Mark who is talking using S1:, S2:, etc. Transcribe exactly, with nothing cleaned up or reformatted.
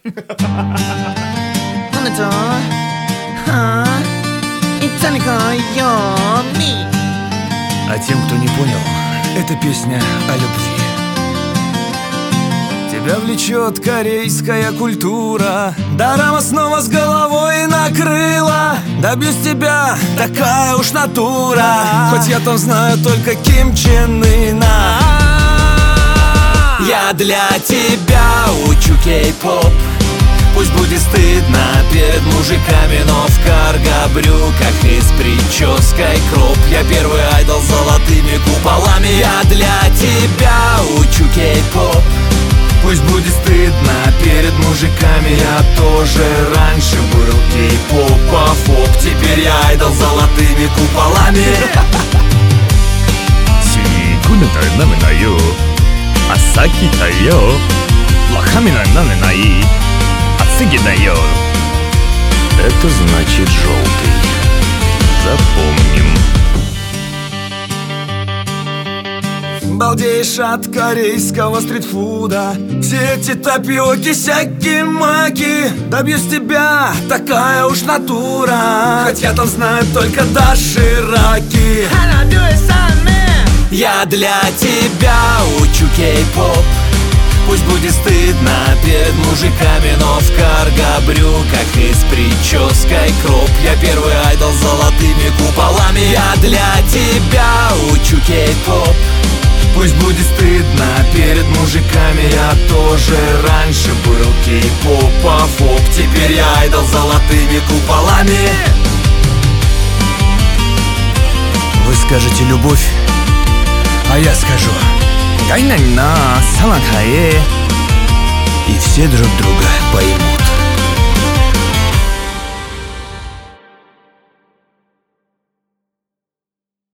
S1: А тем, кто не понял, это песня о любви. Тебя влечет корейская культура, дорама снова с головой накрыла. Добьюсь тебя, такая уж натура, хоть я там знаю только Ким Чен Ына. Я для тебя учу кей-поп. Пусть будет стыдно перед мужиками, но в карго-брюках и с прической кроп. Я первый айдол с золотыми куполами. Я для тебя учу кей-поп. Пусть будет стыдно перед мужиками, я тоже раньше был кей-поп-поп. Теперь я айдол с золотыми куполами.
S2: Сигуна наминаю, асаки тайо, лахамина наминай, ацуги дайо. Это значит желтый. Запомним.
S1: Балдеешь от корейского стритфуда, все эти тапиоки, сяки-маки. Добьюсь тебя, такая уж натура, хоть я там знаю только дошираки. Я для тебя учу кей-поп. Пусть будет стыдно перед мужиками, но в карго-брюках и с прической кроп. Я первый айдол с золотыми куполами. Я для тебя учу кей-поп. Пусть будет стыдно перед мужиками, я тоже раньше был кей-поп-поп. Теперь я айдол с золотыми куполами. Вы скажете любовь, а я скажу гайнайна самакае. И все друг друга поймут.